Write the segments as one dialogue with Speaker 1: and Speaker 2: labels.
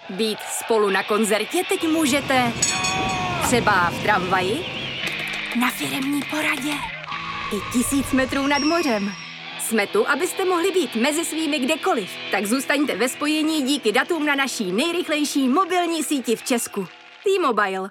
Speaker 1: Být spolu na koncertě teď můžete třeba v tramvaji, na firemní poradě i 1000 metrů nad mořem. Jsme tu, abyste mohli být mezi svými kdekoliv. Tak zůstaňte ve spojení díky datům na naší nejrychlejší mobilní síti v Česku. T-Mobile.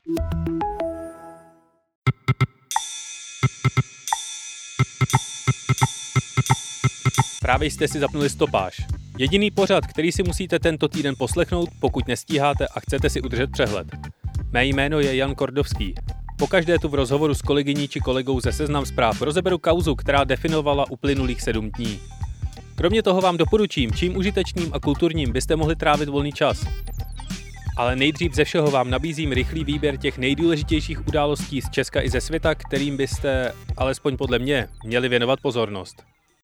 Speaker 2: Právě jste si zapnuli Stopáž. Jediný pořad, který si musíte tento týden poslechnout, pokud nestíháte a chcete si udržet přehled. Mé jméno je Jan Kordovský. Pokaždé tu v rozhovoru s kolegyní či kolegou ze Seznam Zpráv rozeberu kauzu, která definovala uplynulých 7 dní. Kromě toho vám doporučím, čím užitečným a kulturním byste mohli trávit volný čas. Ale nejdřív ze všeho vám nabízím rychlý výběr těch nejdůležitějších událostí z Česka i ze světa, kterým byste, alespoň podle mě, měli věnovat pozornost.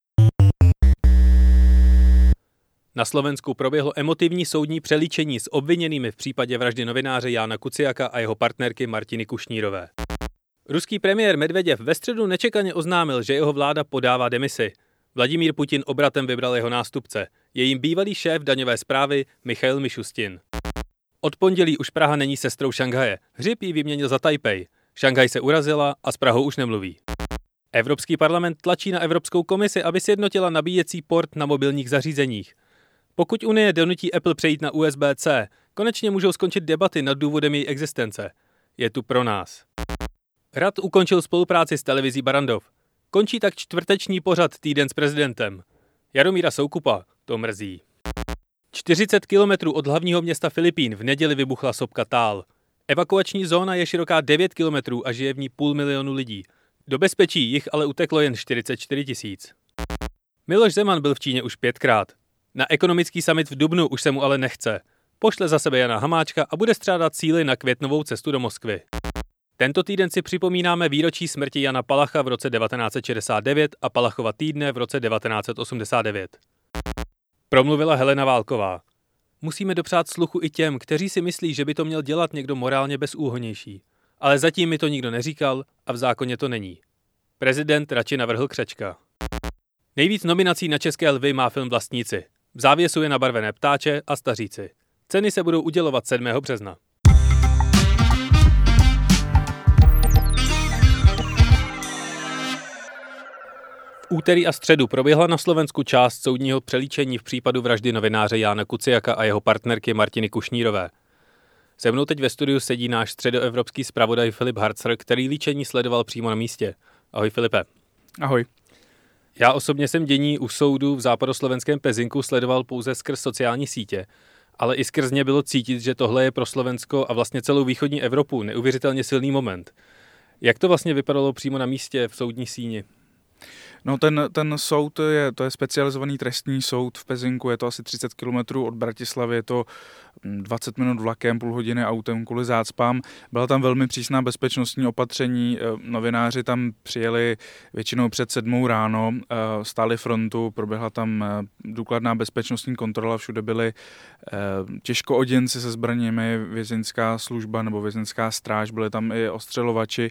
Speaker 2: Na Slovensku proběhlo emotivní soudní přelíčení s obviněnými v případě vraždy novináře Jána Kuciaka a jeho partnerky Martiny Kušnírové. Ruský premiér Medveděv ve středu nečekaně oznámil, že jeho vláda podává demisi. Vladimír Putin obratem vybral jeho nástupce, je jím bývalý šéf daňové správy Michail Mišustin. Od pondělí už Praha není sestrou Šanghaje, Hřib ji vyměnil za Tajpej. Šanghaj se urazila a s Prahou už nemluví. Evropský parlament tlačí na Evropskou komisi, aby sjednotila nabíjecí port na mobilních zařízeních. Pokud Unie donutí Apple přejít na USB-C, konečně můžou skončit debaty nad důvodem její existence. Je tu pro nás. Hrad ukončil spolupráci s televizí Barrandov. Končí tak čtvrteční pořad Týden s prezidentem. Jaromíra Soukupa to mrzí. 40 kilometrů od hlavního města Filipín v neděli vybuchla sopka Taal. Evakuační zóna je široká 9 kilometrů a žije v ní 500 000 lidí. Do bezpečí jich ale uteklo jen 44 000. Miloš Zeman byl v Číně už 5krát. Na ekonomický summit v dubnu už se mu ale nechce. Pošle za sebe Jana Hamáčka a bude střádat síly na květnovou cestu do Moskvy. Tento týden si připomínáme výročí smrti Jana Palacha v roce 1969 a Palachova týdne v roce 1989. Promluvila Helena Válková. Musíme dopřát sluchu i těm, kteří si myslí, že by to měl dělat někdo morálně bezúhonnější. Ale zatím mi to nikdo neříkal a v zákoně to není. Prezident radši navrhl Křečka. Nejvíc nominací na České lvy má film Vlastníci. V závěsu je nabarvené ptáče a staříci. Ceny se budou udělovat 7. března. V úterý a středu proběhla na Slovensku část soudního přelíčení v případu vraždy novináře Jána Kuciaka a jeho partnerky Martiny Kušnírové. Se mnou teď ve studiu sedí náš středoevropský zpravodaj Filip Harzer, který líčení sledoval přímo na místě. Ahoj Filipe.
Speaker 3: Ahoj.
Speaker 2: Já osobně jsem dění u soudu v západoslovenském Pezinku sledoval pouze skrz sociální sítě, ale i skrz ně bylo cítit, že tohle je pro Slovensko a vlastně celou východní Evropu neuvěřitelně silný moment. Jak to vlastně vypadalo přímo na místě v soudní síni?
Speaker 3: No ten soud to je specializovaný trestní soud v Pezinku, je to asi 30 km od Bratislavy, je to 20 minut vlakem, půl hodiny autem kvůli zácpám. Byla tam velmi přísná bezpečnostní opatření, novináři tam přijeli většinou před 7 ráno, stáli frontu, proběhla tam důkladná bezpečnostní kontrola, všude byli těžkooděnci se zbraněmi, vězeňská služba nebo vězeňská stráž, byli tam i ostřelovači.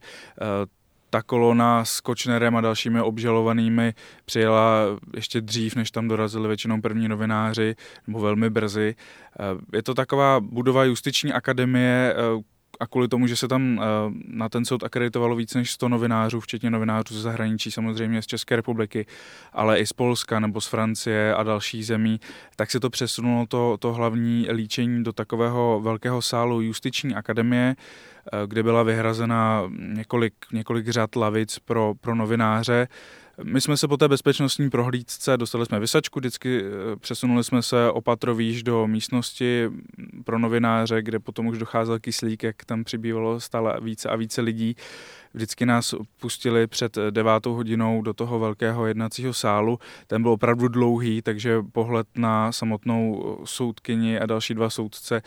Speaker 3: Ta kolona s Kočnerem a dalšími obžalovanými přijela ještě dřív, než tam dorazili většinou první novináři, nebo velmi brzy. Je to taková budova justiční akademie a kvůli tomu, že se tam na ten soud akreditovalo víc než 100 novinářů, včetně novinářů ze zahraničí, samozřejmě z České republiky, ale i z Polska nebo z Francie a dalších zemí, tak se to přesunulo to hlavní líčení do takového velkého sálu justiční akademie, kde byla vyhrazena několik řad lavic pro novináře. My jsme se po té bezpečnostní prohlídce, dostali jsme visačku, vždycky přesunuli jsme se o patro výš do místnosti pro novináře, kde potom už docházel kyslík, jak tam přibývalo stále více a více lidí. Vždycky nás pustili před 9 hodinou do toho velkého jednacího sálu. Ten byl opravdu dlouhý, takže pohled na samotnou soudkyni a další 2 soudce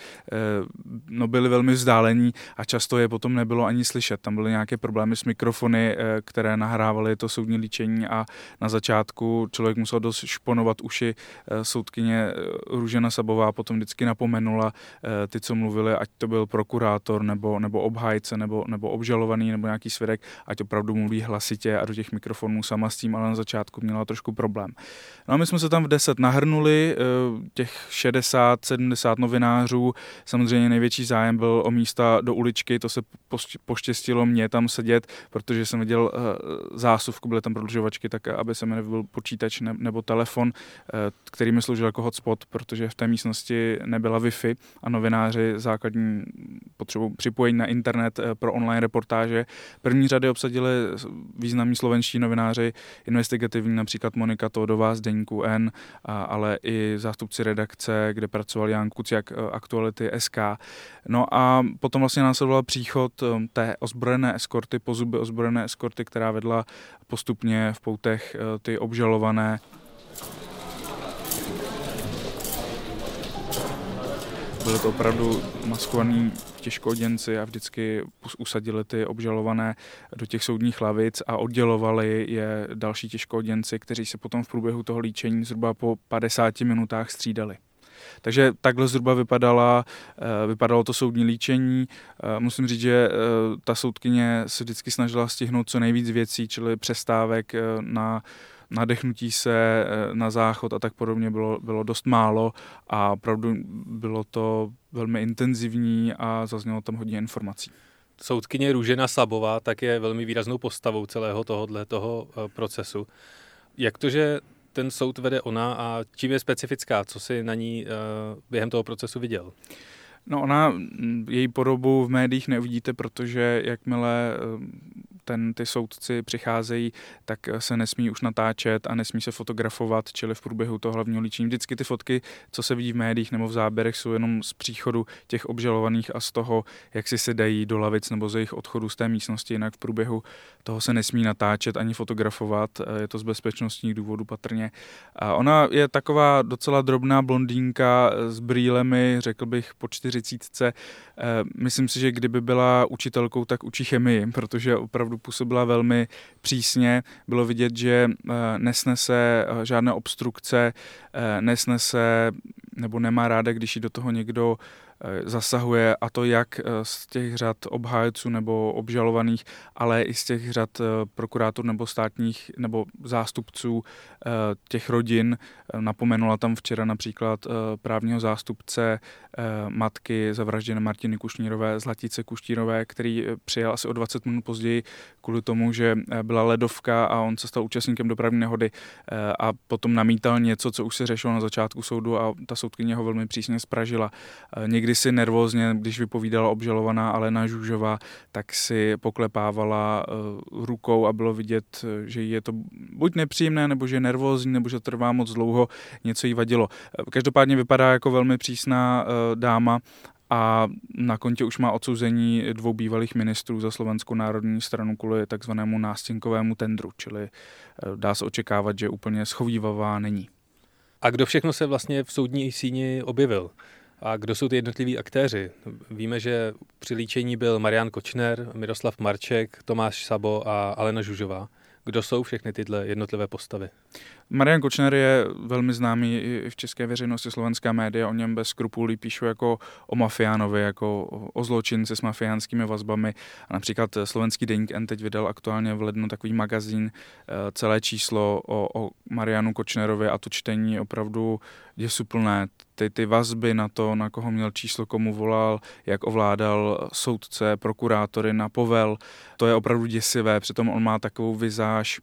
Speaker 3: byli velmi vzdálení a často je potom nebylo ani slyšet. Tam byly nějaké problémy s mikrofony, které nahrávaly to soudní líčení a na začátku člověk musel dost šponovat uši. Soudkyně Růžena Sabová potom vždycky napomenula ty, co mluvili, ať to byl prokurátor nebo obhájce nebo obžalovaný nebo nějaký svědek, ať opravdu mluví hlasitě a do těch mikrofonů sama s tím, ale na začátku měla trošku problém. No a my jsme se tam v 10 nahrnuli, těch 60-70 novinářů, samozřejmě největší zájem byl o místa do uličky, to se poštěstilo mě tam sedět, protože jsem viděl zásuvku, byly tam prodlužovačky, tak aby se mi nevybil počítač nebo telefon, který mi sloužil jako hotspot, protože v té místnosti nebyla Wi-Fi a novináři základní potřebu připojení na internet pro online reportáže. První řady obsadili významní slovenští novináři, investigativní, například Monika Tódová z Deníku N, ale i zástupci redakce, kde pracoval Jan Kuciak, Aktuality SK. No a potom vlastně následoval příchod té ozbrojené eskorty, pozuby ozbrojené eskorty, která vedla postupně v poutech ty obžalované. Byly to opravdu maskovaní těžkooděnci a vždycky usadili ty obžalované do těch soudních lavic a oddělovali je další těžkooděnci, kteří se potom v průběhu toho líčení zhruba po 50 minutách střídali. Takže takhle zhruba vypadalo to soudní líčení. Musím říct, že ta soudkyně se vždycky snažila stihnout co nejvíc věcí, čili přestávek na nadechnutí se, na záchod a tak podobně bylo dost málo a opravdu bylo to velmi intenzivní a zaznělo tam hodně informací.
Speaker 2: Soudkyně Růžena Sabová tak je velmi výraznou postavou celého toho procesu. Jak to, že ten soud vede ona a čím je specifická? Co si na ní během toho procesu viděl?
Speaker 3: No její podobu v médiích neuvidíte, protože jakmile ty soudci přicházejí, tak se nesmí už natáčet a nesmí se fotografovat, čili v průběhu toho hlavního líčení. Vždycky ty fotky, co se vidí v médiích nebo v záběrech, jsou jenom z příchodu těch obžalovaných a z toho, jak si se dají do lavic nebo z jejich odchodu z té místnosti, jinak v průběhu toho se nesmí natáčet ani fotografovat, je to z bezpečnostních důvodů patrně. A ona je taková docela drobná blondýnka s brýlemi, řekl bych po 40. Myslím si, že kdyby byla učitelkou, tak učí chemii, protože opravdu působila velmi přísně. Bylo vidět, že nesnese žádné obstrukce, nesnese nebo nemá ráda, když jí do toho někdo zasahuje, a to jak z těch řad obhájců nebo obžalovaných, ale i z těch řad prokurátorů nebo státních nebo zástupců těch rodin. Napomenula tam včera například právního zástupce matky zavražděné Martiny Kušnírové, Zlatice Kuštírové, který přijel asi o 20 minut později kvůli tomu, že byla ledovka a on se stal účastníkem dopravní nehody a potom namítal něco, co už se řešilo na začátku soudu a ta soudkyně ho velmi přísně zpražila. Někdy si nervózně, když vypovídala obžalovaná Alena Žužová, tak si poklepávala rukou a bylo vidět, že jí je to buď nepříjemné, nebo že je nervózní, nebo že trvá moc dlouho, něco jí vadilo. Každopádně vypadá jako velmi přísná dáma a na kontě už má odsouzení 2 bývalých ministrů za Slovenskou národní stranu kvůli takzvanému nástěnkovému tendru, čili dá se očekávat, že úplně schovívavá není.
Speaker 2: A kdo všechno se vlastně v soudní síni objevil? A kdo jsou ty jednotliví aktéři? Víme, že při líčení byl Marian Kočner, Miroslav Marček, Tomáš Sabo a Alena Žužová. Kdo jsou všechny tyhle jednotlivé postavy?
Speaker 3: Marian Kočner je velmi známý i v české veřejnosti, slovenská média o něm bez skrupulí píšou jako o mafiánovi, jako o zločinci s mafiánskými vazbami. A například slovenský Deník N teď vydal aktuálně v lednu takový magazín, celé číslo o Marianu Kočnerovi a to čtení opravdu děsuplné. Ty vazby na to, na koho měl číslo, komu volal, jak ovládal soudce, prokurátory, napovel, to je opravdu děsivé. Přitom on má takovou vizáž,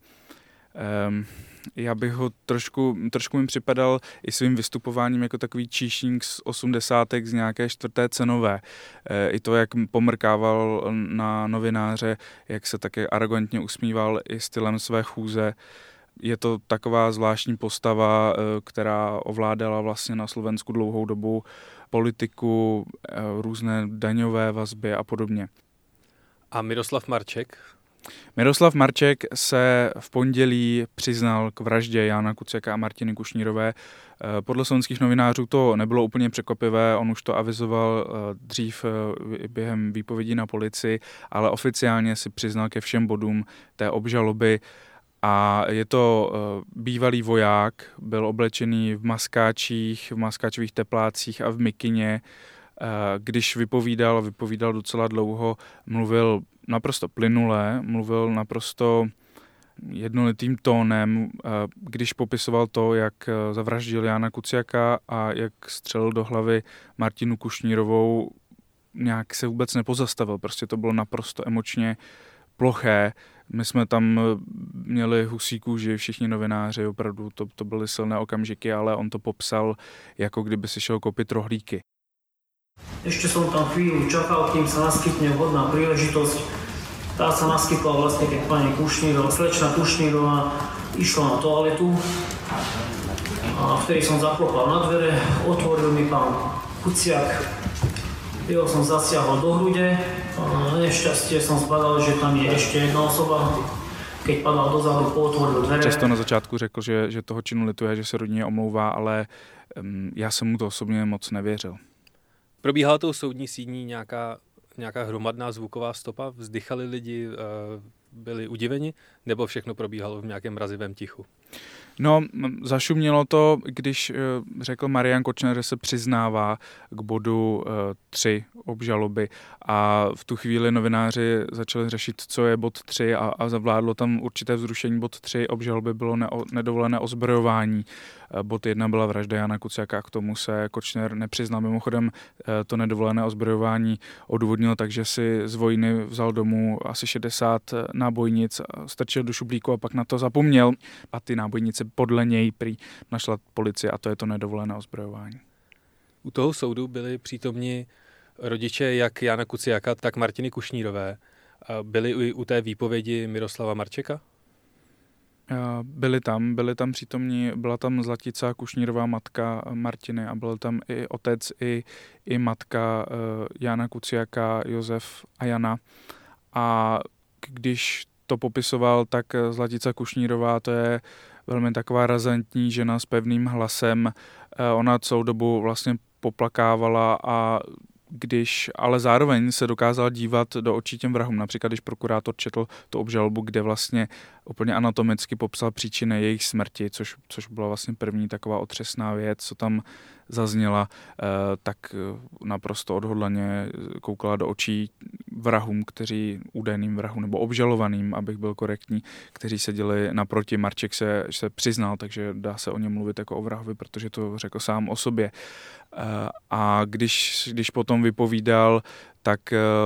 Speaker 3: já bych ho trošku mi připadal i svým vystupováním jako takový číšník z 80. z nějaké 4. cenové. I to, jak pomrkával na novináře, jak se také arrogantně usmíval i stylem své chůze. Je to taková zvláštní postava, která ovládala vlastně na Slovensku dlouhou dobu politiku, různé daňové vazby a podobně.
Speaker 2: A Miroslav Marček?
Speaker 3: Miroslav Marček se v pondělí přiznal k vraždě Jána Kuciaka a Martiny Kušnírové. Podle slovenských novinářů to nebylo úplně překvapivé, on už to avizoval dřív během výpovědí na policii, ale oficiálně si přiznal ke všem bodům té obžaloby. A je to bývalý voják, byl oblečený v maskáčích, v maskáčových teplácích a v mikině. Když vypovídal docela dlouho, mluvil naprosto plynule, mluvil naprosto jednolitým tónem, když popisoval to, jak zavraždil Jána Kuciaka a jak střelil do hlavy Martinu Kušnírovou, nějak se vůbec nepozastavil. Prostě to bylo naprosto emočně ploché. My jsme tam měli husí kůži, všichni novináři, opravdu to byly silné okamžiky, ale on to popsal, jako kdyby si šel kopit rohlíky.
Speaker 4: Ešte som tam chvíľu čakal, kým sa naskytne vhodná príležitosť. Tá sa naskytla vlastne, keď pani slečna Kušnírová išla na toaletu. A vtedy som zaklopal na dvere, otvoril mi pán Kuciak. Jeho som zasiahol do hrude a na nešťastie som zbadal, že tam je ešte jedna osoba. Keď padal dozadu, otvoril dvere.
Speaker 3: Často na začátku řekl, že toho činu lituje, že se rodině omlouvá, ale já jsem mu to osobně moc nevěřil.
Speaker 2: Probíhala tou soudní síní nějaká hromadná zvuková stopa? Vzdychali lidi, byli udiveni? Nebo všechno probíhalo v nějakém mrazivém tichu?
Speaker 3: No, zašumělo to, když řekl Marian Kočner, že se přiznává k bodu 3 obžaloby a v tu chvíli novináři začali řešit, co je bod 3 a zavládlo tam určité vzrušení. Bod 3 obžaloby bylo nedovolené ozbrojování. Bod 1 byla vražda Jana Kuciaka a k tomu se Kočner nepřiznal. Mimochodem to nedovolené ozbrojování odůvodnil, takže si z vojny vzal domů asi 60 nábojnic, strčil do šuplíku a pak na to zapomněl. A ty nábojnice podle něj prý našla policie a to je to nedovolené ozbrojování.
Speaker 2: U toho soudu byli přítomni rodiče jak Jana Kuciaka, tak Martiny Kušnírové. Byli i u té výpovědi Miroslava Marčeka?
Speaker 3: Byli tam přítomní, byla tam Zlatica Kušnírová, matka Martiny a byl tam i otec, i matka Jana Kuciaka, Josef a Jana. A když to popisoval, tak Zlatica Kušnírová, to je velmi taková razantní žena s pevným hlasem. Ona celou dobu vlastně poplakávala ale zároveň se dokázal dívat do očí těm vrahům. Například, když prokurátor četl tu obžalobu, kde vlastně úplně anatomicky popsal příčiny jejich smrti, což byla vlastně první taková otřesná věc, co tam zazněla, tak naprosto odhodlaně koukala do očí vrahům, údajným vrahům nebo obžalovaným, abych byl korektní, kteří seděli naproti. Marček se přiznal, takže dá se o něm mluvit jako o vrahovi, protože to řekl sám o sobě. A když potom vypovídal, tak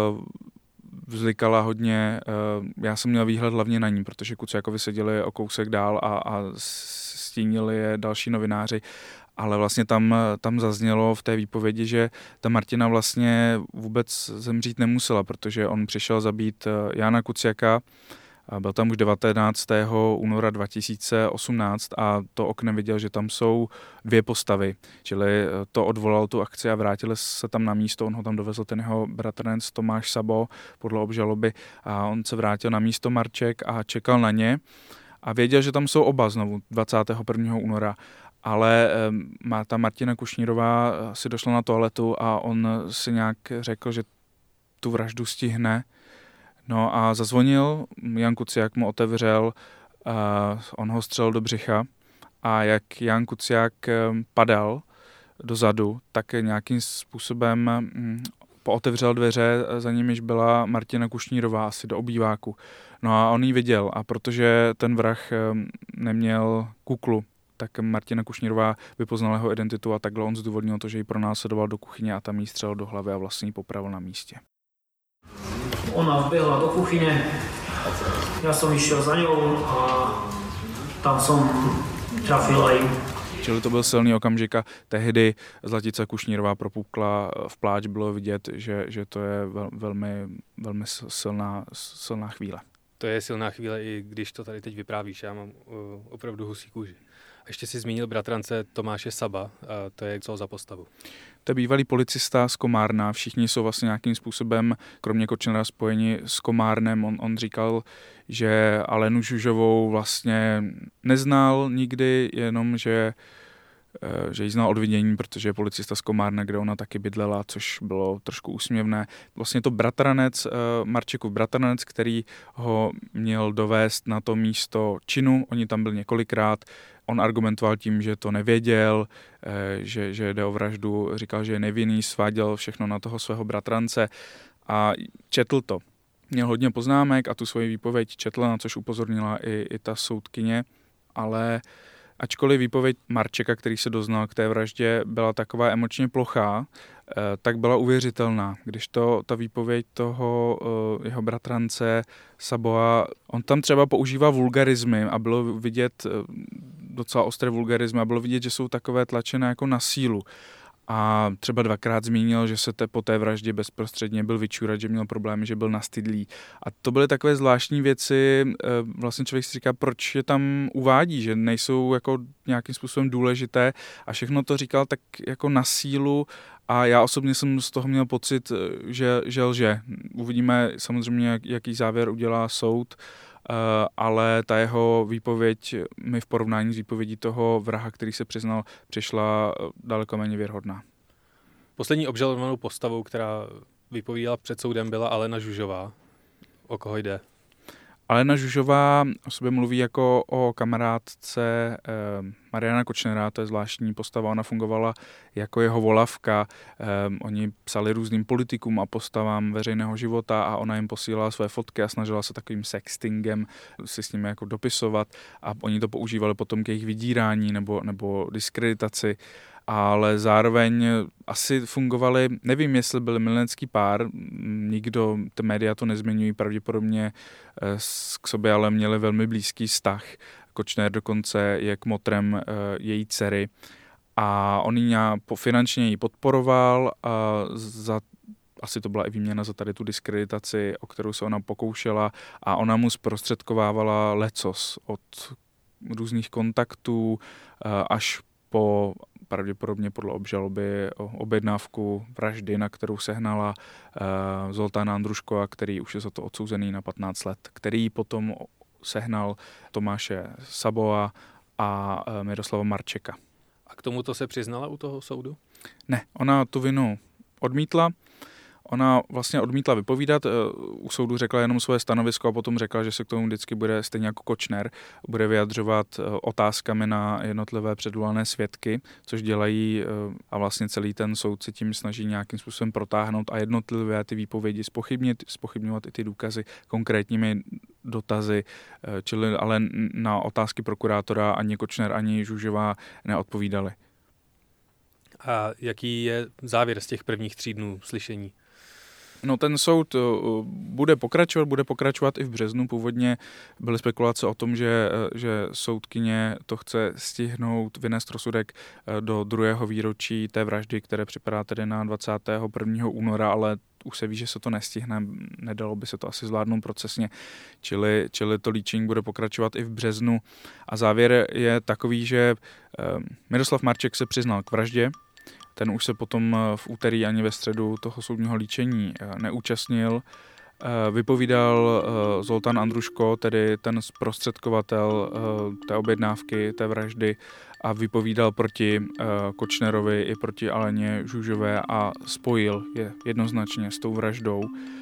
Speaker 3: vzlikala hodně, já jsem měl výhled hlavně na ní, protože Kuciakovi seděli o kousek dál a stínili je další novináři, ale vlastně tam zaznělo v té výpovědi, že ta Martina vlastně vůbec zemřít nemusela, protože on přišel zabít Jana Kuciaka, byl tam už 19. února 2018 a to oknem viděl, že tam jsou dvě postavy, čili to odvolal tu akci a vrátili se tam na místo, on ho tam dovezl ten jeho bratranec Tomáš Sabo podle obžaloby a on se vrátil na místo Marček a čekal na ně a věděl, že tam jsou oba znovu 21. února. Ale ta Martina Kušnírová si došla na toaletu a on si nějak řekl, že tu vraždu stihne. No a zazvonil, Jan Kuciak mu otevřel, on ho střelil do břicha a jak Jan Kuciak padal dozadu, tak nějakým způsobem pootevřel dveře, za nimiž byla Martina Kušnírová asi do obýváku. No a on ji viděl a protože ten vrah neměl kuklu, tak Martina Kušnírová vypoznala jeho identitu a takhle on zdůvodnil to, že ji pronásledoval do kuchyně a tam jí střelil do hlavy a vlastně ji popravil na místě.
Speaker 4: Ona vbehla do kuchyne, ja som išiel za ňou a tam som trafil aj.
Speaker 3: Čili to byl silný okamžik a tehdy Zlatica Kušnírová propukla v pláč, bylo vidět, že to je velmi, velmi silná chvíle.
Speaker 2: To je silná chvíle, i když to tady teď vyprávíš, já mám opravdu husí kůži. A ještě si zmínil bratrance Tomáše Saba, to je co za postavu?
Speaker 3: To je bývalý policista z Komárna, všichni jsou vlastně nějakým způsobem, kromě Kočnera, spojeni s Komárnem. On říkal, že Alenu Žužovou vlastně neznal nikdy, jenom že že jí znal od vidění, protože je policista z Komárna, kde ona taky bydlela, což bylo trošku úsměvné. Vlastně to bratranec, Marčekův bratranec, který ho měl dovést na to místo činu, oni tam byl několikrát, on argumentoval tím, že to nevěděl, že jde o vraždu, říkal, že je nevinný, sváděl všechno na toho svého bratrance a četl to. Měl hodně poznámek a tu svoji výpověď četl, na což upozornila i ta soudkyně, ale ačkoliv výpověď Marčeka, který se doznal k té vraždě, byla taková emočně plochá, tak byla uvěřitelná. Když ta výpověď toho jeho bratrance Saboa, on tam třeba používá vulgarizmy a bylo vidět docela ostré vulgarizmy a bylo vidět, že jsou takové tlačené jako na sílu. A třeba 2krát zmínil, že se po té vraždě bezprostředně byl vyčurat, že měl problémy, že byl nastydlý. A to byly takové zvláštní věci, vlastně člověk si říká, proč je tam uvádí, že nejsou jako nějakým způsobem důležité a všechno to říkal tak jako na sílu a já osobně jsem z toho měl pocit, že lže. Uvidíme samozřejmě, jaký závěr udělá soud, ale ta jeho výpověď mi v porovnání s výpovědí toho vraha, který se přiznal, přišla daleko méně věrhodná.
Speaker 2: Poslední obžalovanou postavou, která vypovídala před soudem, byla Alena Žužová. O koho jde?
Speaker 3: Alena Žužová o sobě mluví jako o kamarádce Mariana Kočnera, to je zvláštní postava, ona fungovala jako jeho volavka, oni psali různým politikům a postavám veřejného života a ona jim posílala své fotky a snažila se takovým sextingem si s nimi jako dopisovat a oni to používali potom k jejich vydírání nebo diskreditaci. Ale zároveň asi fungovali, nevím, jestli byli milenský pár, nikdo, ty média to nezmiňují pravděpodobně k sobě, ale měli velmi blízký vztah. Kočner dokonce je kmotrem její dcery a on ji finančně ji podporoval a asi to byla i výměna za tady tu diskreditaci, o kterou se ona pokoušela a ona mu zprostředkovávala lecos od různých kontaktů až po pravděpodobně podle obžaloby objednávku vraždy, na kterou sehnala Zoltána Andruškova, který už je za to odsouzený na 15 let, který potom sehnal Tomáše Saboa a Miroslava Marčeka.
Speaker 2: A k tomuto se přiznala u toho soudu?
Speaker 3: Ne, ona tu vinu odmítla. Ona vlastně odmítla vypovídat, u soudu řekla jenom svoje stanovisko a potom řekla, že se k tomu vždycky bude stejně jako Kočner, bude vyjadřovat otázkami na jednotlivé předvolané svědky, což dělají a vlastně celý ten soud se tím snaží nějakým způsobem protáhnout a jednotlivé ty výpovědi zpochybňovat i ty důkazy konkrétními dotazy, čili ale na otázky prokurátora ani Kočner, ani Žužová neodpovídali.
Speaker 2: A jaký je závěr z těch prvních 3 dnů slyšení?
Speaker 3: No ten soud bude pokračovat i v březnu. Původně byly spekulace o tom, že soudkyně to chce stihnout, vynést rozsudek do 2. výročí té vraždy, které připadá tedy na 21. února, ale už se ví, že se to nestihne, nedalo by se to asi zvládnout procesně, čili to líčení bude pokračovat i v březnu. A závěr je takový, že Miroslav Marček se přiznal k vraždě, ten už se potom v úterý ani ve středu toho soudního líčení neúčastnil. Vypovídal Zoltán Andruško, tedy ten zprostředkovatel té objednávky, té vraždy a vypovídal proti Kočnerovi i proti Aleně Žužové a spojil je jednoznačně s tou vraždou.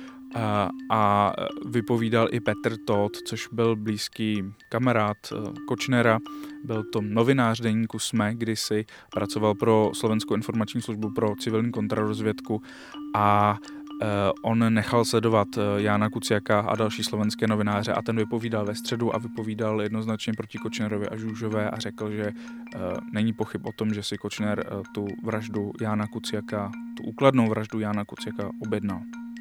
Speaker 3: A vypovídal i Petr Todt, což byl blízký kamarád Kočnera, byl to novinář deníku SME, kdysi pracoval pro Slovenskou informační službu pro civilní kontrarozvědku a on nechal sledovat Jána Kuciaka a další slovenské novináře a ten vypovídal ve středu a vypovídal jednoznačně proti Kočnerovi a Žužové a řekl, že není pochyb o tom, že si Kočner tu vraždu Jána Kuciaka, tu úkladnou vraždu Jána Kuciaka objednal.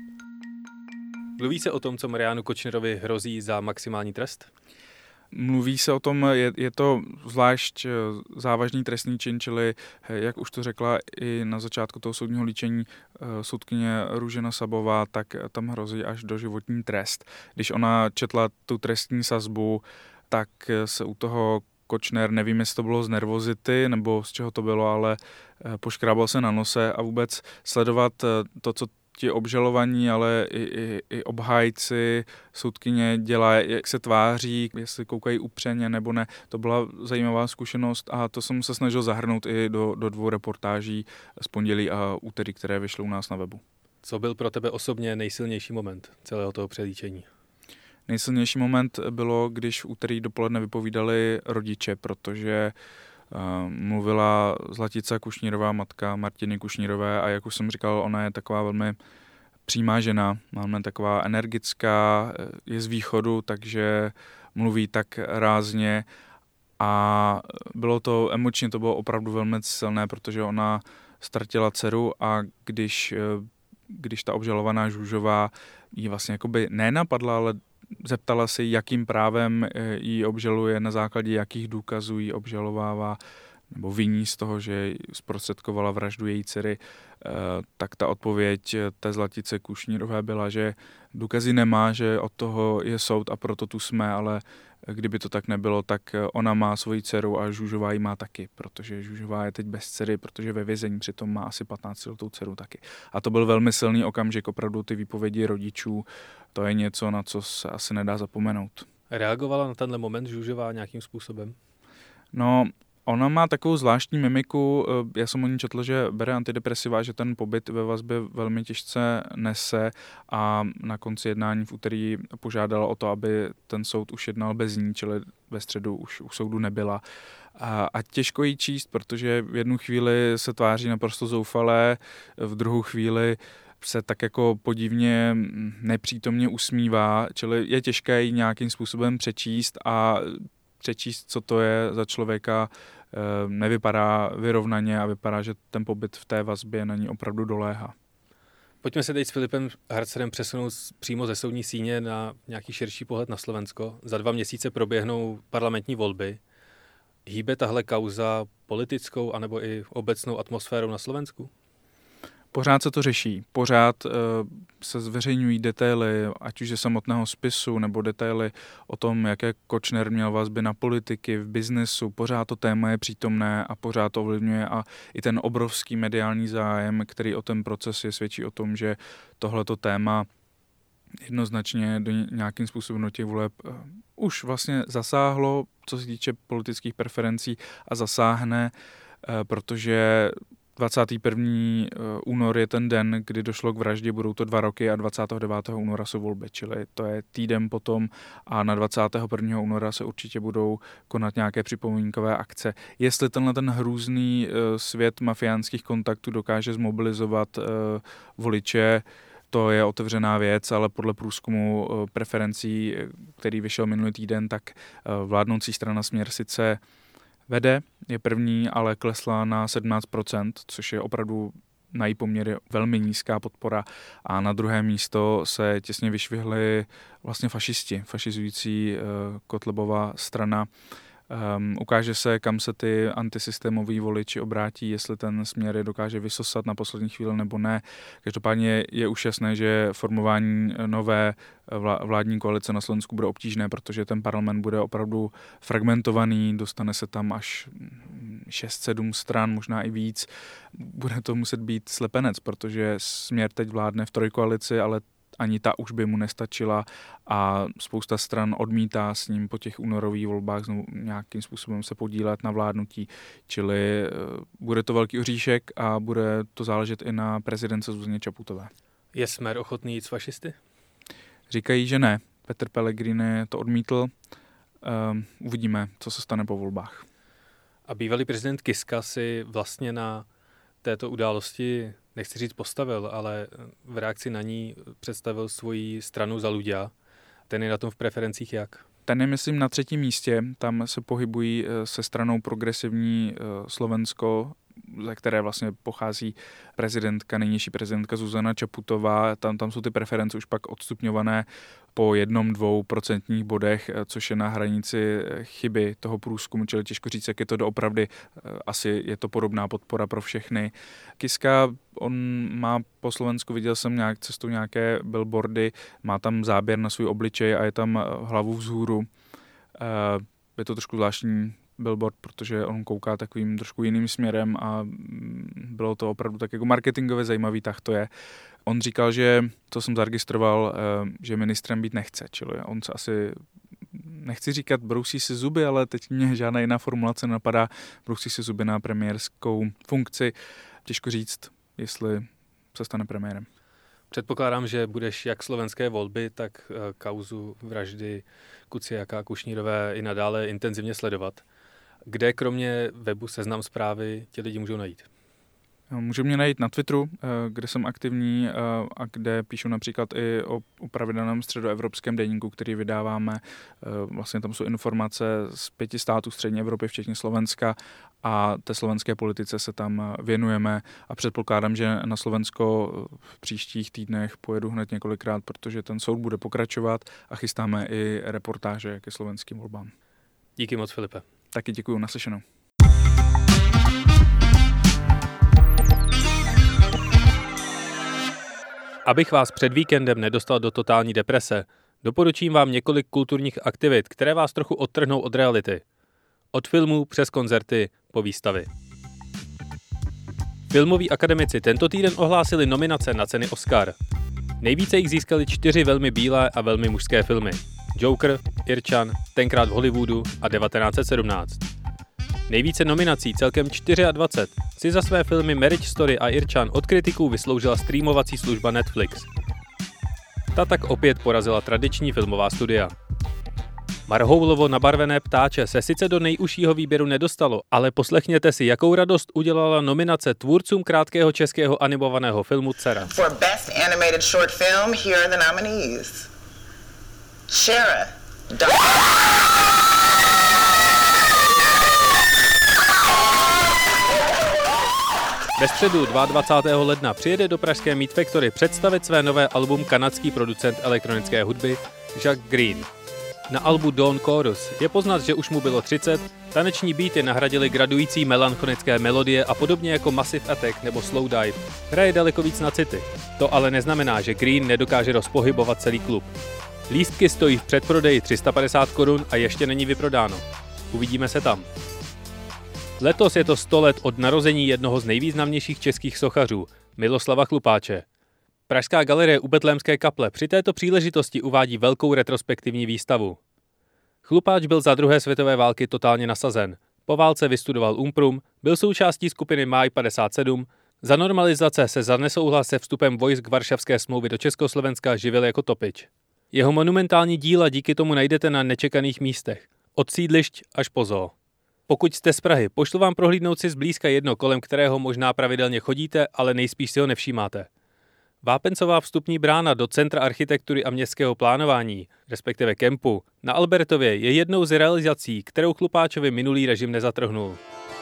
Speaker 2: Mluví se o tom, co Marianu Kočnerovi hrozí za maximální trest?
Speaker 3: Mluví se o tom, je to zvlášť závažný trestný čin, čili, jak už to řekla i na začátku toho soudního líčení soudkyně Růžena Sabová, tak tam hrozí až doživotní trest. Když ona četla tu trestní sazbu, tak se u toho Kočner, nevím, jestli to bylo z nervozity nebo z čeho to bylo, ale poškrábal se na nose a vůbec sledovat to, co ti obžalovaní, ale i obhájci, soudkyně dělá, jak se tváří, jestli koukají upřeně nebo ne. To byla zajímavá zkušenost a to jsem se snažil zahrnout i do 2 reportáží z pondělí a úterý, které vyšly u nás na webu.
Speaker 2: Co byl pro tebe osobně nejsilnější moment celého toho přelíčení?
Speaker 3: Nejsilnější moment bylo, když v úterý dopoledne vypovídali rodiče, protože mluvila Zlatica Kušnírová, matka Martiny Kušnírové, a jak už jsem říkal, ona je taková velmi přímá žena, máme taková energická, je z východu, takže mluví tak rázně a bylo to emočně, to bylo opravdu velmi silné, protože ona ztratila dceru a když ta obžalovaná Žužová ji vlastně jakoby nenapadla, ale zeptala se, jakým právem ji obžaluje, na základě jakých důkazů ji obžalovává nebo viní z toho, že zprostředkovala vraždu její dcery, tak ta odpověď té Zlatice Kušnírové byla, že důkazy nemá, že od toho je soud a proto tu jsme, ale kdyby to tak nebylo, tak ona má svoji dceru a Žužová ji má taky, protože Žužová je teď bez dcery, protože ve vězení přitom má asi 15letou dceru taky. A to byl velmi silný okamžik, opravdu ty výpovědi rodičů, to je něco, na co se asi nedá zapomenout.
Speaker 2: Reagovala na tenhle moment Žužová nějakým způsobem?
Speaker 3: No, ona má takovou zvláštní mimiku, já jsem o ní četl, že bere antidepresiva, že ten pobyt ve vazbě velmi těžce nese a na konci jednání v úterý požádala o to, aby ten soud už jednal bez ní, čili ve středu už u soudu nebyla. A těžko jí číst, protože v jednu chvíli se tváří naprosto zoufalé, v druhou chvíli se tak jako podivně nepřítomně usmívá, čili je těžké ji nějakým způsobem přečíst, co to je za člověka, nevypadá vyrovnaně a vypadá, že ten pobyt v té vazbě na ní opravdu doléhá.
Speaker 2: Pojďme se teď s Filipem Harcerem přesunout přímo ze soudní síně na nějaký širší pohled na Slovensko. Za 2 měsíce proběhnou parlamentní volby. Hýbe tahle kauza politickou anebo i obecnou atmosférou na Slovensku?
Speaker 3: Pořád se to řeší, pořád se zveřejňují detaily, ať už ze samotného spisu, nebo detaily o tom, jaké Kočner měl vazby na politiky, v biznesu, pořád to téma je přítomné a pořád to ovlivňuje a i ten obrovský mediální zájem, který o ten proces je, svědčí o tom, že tohleto téma jednoznačně do nějakým způsobem do těch voleb už vlastně zasáhlo, co se týče politických preferencí a zasáhne, protože 21. únor je ten den, kdy došlo k vraždě, budou to 2 roky a 29. února jsou volby, čili to je týden potom a na 21. února se určitě budou konat nějaké připomínkové akce. Jestli ten hrůzný svět mafiánských kontaktů dokáže zmobilizovat voliče, to je otevřená věc, ale podle průzkumu preferencí, který vyšel minulý týden, tak vládnoucí strana Směr sice vede, je první, ale klesla na 17%, což je opravdu na její poměry velmi nízká podpora. A na druhé místo se těsně vyšvihli vlastně fašisti, fašizující Kotlebova strana. Ukáže se, kam se ty antisystémoví voliči obrátí, jestli ten Směr je dokáže vysosat na poslední chvíli nebo ne. Každopádně je už jasné, že formování nové vládní koalice na Slovensku bude obtížné, protože ten parlament bude opravdu fragmentovaný, dostane se tam až 6-7 stran, možná i víc. Bude to muset být slepenec, protože Směr teď vládne v trojkoalici, ale ani ta už by mu nestačila a spousta stran odmítá s ním po těch únorových volbách znovu nějakým způsobem se podílet na vládnutí. Čili bude to velký oříšek a bude to záležet i na prezidentce Zuzaně Čaputové.
Speaker 2: Je Smer ochotný jít s fašisty?
Speaker 3: Říkají, že ne. Petr Pellegrini to odmítl. Uvidíme, co se stane po volbách.
Speaker 2: A bývalý prezident Kiska si vlastně na této události, nechci říct postavil, ale v reakci na ní představil svoji stranu Za ľudia. Ten je na tom v preferencích jak?
Speaker 3: Ten je, myslím, na 3. místě. Tam se pohybují se stranou Progresivní Slovensko, ze které vlastně pochází nynější prezidentka Zuzana Čaputová. Tam jsou ty preference už pak odstupňované po 1-2% bodech, což je na hranici chyby toho průzkumu, čili těžko říct, jak je to doopravdy. Asi je to podobná podpora pro všechny. Kiska, on má po Slovensku, viděl jsem cestou nějaké billboardy, má tam záběr na svůj obličej a je tam hlavu vzhůru. Je to trošku zvláštní billboard, protože on kouká takovým trošku jiným směrem a bylo to opravdu tak jako marketingově zajímavý, tak to je. On říkal, že, to jsem zaregistroval, že ministrem být nechce, čili on se asi, nechci říkat brousí si zuby, ale teď mě žádná jiná formulace nenapadá, brousí si zuby na premiérskou funkci. Těžko říct, jestli se stane premiérem.
Speaker 2: Předpokládám, že budeš jak slovenské volby, tak kauzu vraždy Kuciaka a Kušnírové i nadále intenzivně sledovat. Kde kromě webu Seznam Zprávy ti lidi můžou najít?
Speaker 3: Můžou mě najít na Twitteru, kde jsem aktivní a kde píšu například i o pravidelném středoevropském deníku, který vydáváme. Vlastně tam jsou informace z 5 států střední Evropy, včetně Slovenska, a té slovenské politice se tam věnujeme a předpokládám, že na Slovensko v příštích týdnech pojedu hned několikrát, protože ten soud bude pokračovat a chystáme i reportáže ke slovenským volbám.
Speaker 2: Díky moc, Filipe.
Speaker 3: Taky děkuju, naslyšenou.
Speaker 2: Abych vás před víkendem nedostal do totální deprese, doporučím vám několik kulturních aktivit, které vás trochu odtrhnou od reality. Od filmů přes koncerty po výstavy. Filmoví akademici tento týden ohlásili nominace na ceny Oscar. Nejvíce jich získali 4 velmi bílé a velmi mužské filmy. Joker, Irčan, Tenkrát v Hollywoodu a 1917. Nejvíce nominací, celkem 24, si za své filmy Marriage Story a Irčan od kritiků vysloužila streamovací služba Netflix. Ta tak opět porazila tradiční filmová studia. Marhoulovo nabarvené ptáče se sice do nejužšího výběru nedostalo, ale poslechněte si, jakou radost udělala nominace tvůrcům krátkého českého animovaného filmu Dcera.
Speaker 5: For Best Animated Short Film, here are the nominees. Shara.
Speaker 2: Ve středu 22. ledna přijede do pražské Meat Factory představit své nové album kanadský producent elektronické hudby Jacques Green. Na albu Dawn Chorus je poznat, že už mu bylo 30, taneční beaty nahradily gradující melancholické melodie a podobně jako Massive Attack nebo Slow Dive hraje daleko víc na city. To ale neznamená, že Green nedokáže rozpohybovat celý klub. Lístky stojí v předprodeji 350 Kč a ještě není vyprodáno. Uvidíme se tam. Letos je to 100 let od narození jednoho z nejvýznamnějších českých sochařů, Miloslava Chlupáče. Pražská galerie u Betlémské kaple při této příležitosti uvádí velkou retrospektivní výstavu. Chlupáč byl za druhé světové války totálně nasazen. Po válce vystudoval Umprum, byl součástí skupiny Máj 57, za normalizace se za nesouhlas se vstupem vojsk Varšavské smlouvy do Československa živil jako topič. Jeho monumentální díla díky tomu najdete na nečekaných místech, od sídlišť až po zoo. Pokud jste z Prahy, pošlu vám prohlídnout si zblízka jedno, kolem kterého možná pravidelně chodíte, ale nejspíš si ho nevšímáte. Vápencová vstupní brána do Centra architektury a městského plánování, respektive kempu, na Albertově je jednou z realizací, kterou Chlupáčovi minulý režim nezatrhnul.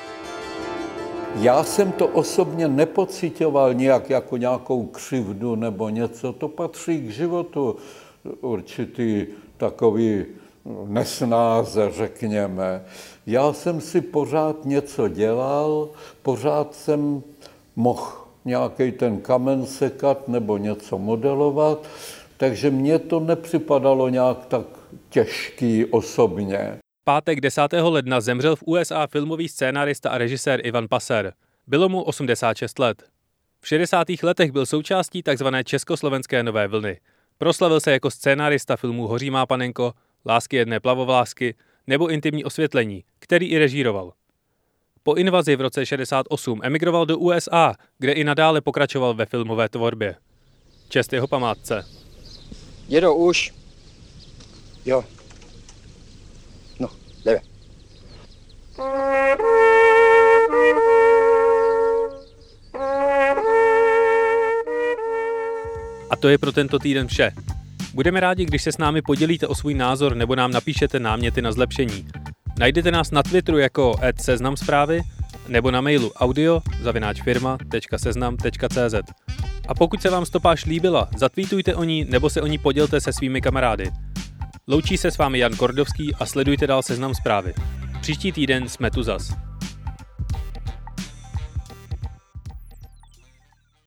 Speaker 6: Já jsem to osobně nepocitoval nějak jako nějakou křivdu nebo něco, to patří k životu, určitý takový nesnáze, řekněme. Já jsem si pořád něco dělal, pořád jsem mohl nějaký ten kamen sekat nebo něco modelovat, takže mně to nepřipadalo nějak tak těžký osobně.
Speaker 2: Pátek 10. ledna zemřel v USA filmový scénárista a režisér Ivan Passer. Bylo mu 86 let. V 60. letech byl součástí tzv. Československé nové vlny. Proslavil se jako scénárista filmů Hoří má panenko, Lásky jedné plavovlásky nebo Intimní osvětlení, který i režíroval. Po invazi v roce 68 emigroval do USA, kde i nadále pokračoval ve filmové tvorbě. Čest jeho památce.
Speaker 7: Dědo, už. Jo. No, jdeme.
Speaker 2: A to je pro tento týden vše. Budeme rádi, když se s námi podělíte o svůj názor nebo nám napíšete náměty na zlepšení. Najdete nás na Twitteru jako @seznamzprávy nebo na mailu audio@firma.seznam.cz. A pokud se vám stopáž líbila, zatweetujte o ní nebo se o ní podělte se svými kamarády. Loučí se s vámi Jan Kordovský a sledujte dál Seznam Zprávy. Příští týden jsme tu zas.